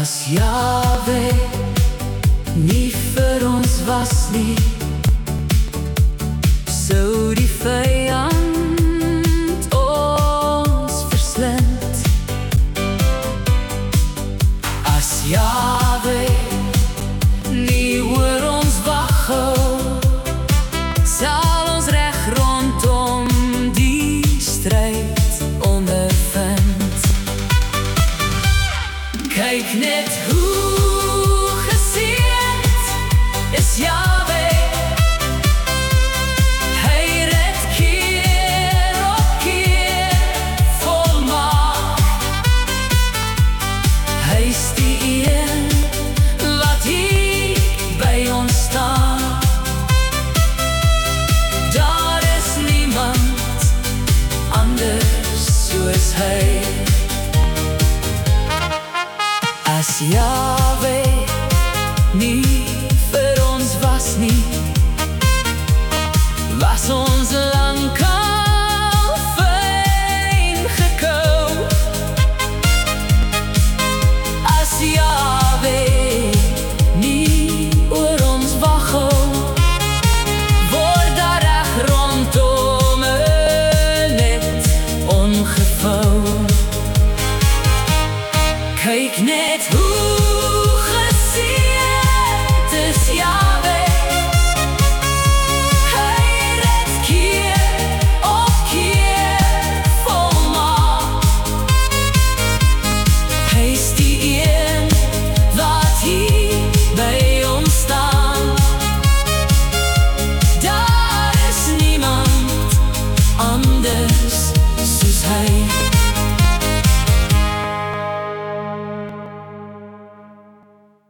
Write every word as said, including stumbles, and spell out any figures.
As Jahwe nie vir ons was nie, sou die vyand ons verslind. As Jahwe nie oor ons wag hou, sal ons reg rondom die stryd ondervind. Kyk net hoe geseënd is Jahwe. Hy red keer op keer volmaak. Hy is die een wat hier by ons staan. Daar is niemand anders soos hy. As Jahwe nie vir ons was nie, was ons lankal fyn gekou. As Jahwe nie oor ons wag hou, word daar reg rondom 'n net ongevou. Kyk net hoe